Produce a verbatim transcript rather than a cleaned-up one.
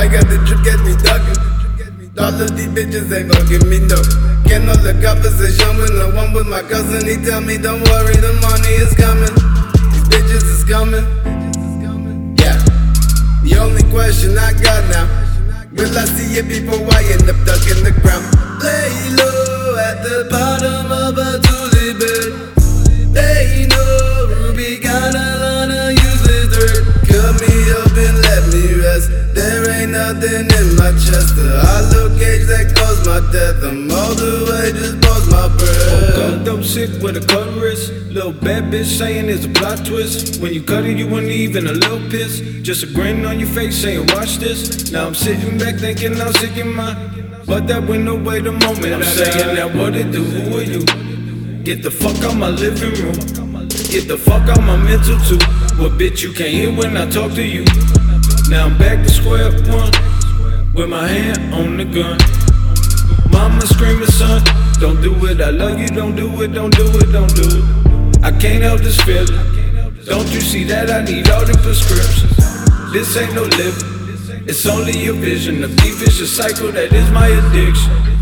got the drip, get me ducking. All of these bitches ain't gon' give me no. Can't hold the conversation with no one but my cousin. He tell me don't worry, the money is coming. These bitches is coming. Yeah. The only question I got now, will I see you before I end up stuck in the ground? Lay low at the bottom of a tulip bed. They know we got a lot of useless dirt. Cut me up and let me rest. There ain't nothing in my chest. The hollow cage that caused my death. I'm all the way, just pause my breath. Woke up sick with a cut wrist. Little bad bitch saying it's a plot twist. When you cut it, you wouldn't even a little piss. Just a grin on your face saying watch this. Now I'm sitting back thinking I'm sick in my. But that went away the moment I'm saying that what it do, who are you? Get the fuck out my living room. Get the fuck out my mental too. What bitch you can't hear when I talk to you. Now I'm back to square one, with my hand on the gun. Mama screaming, son, don't do it, I love you, don't do it, don't do it, don't do it. I can't help this feeling. Don't you see that I need all the prescriptions? This ain't no living, it's only a vision. The vicious cycle that is my addiction.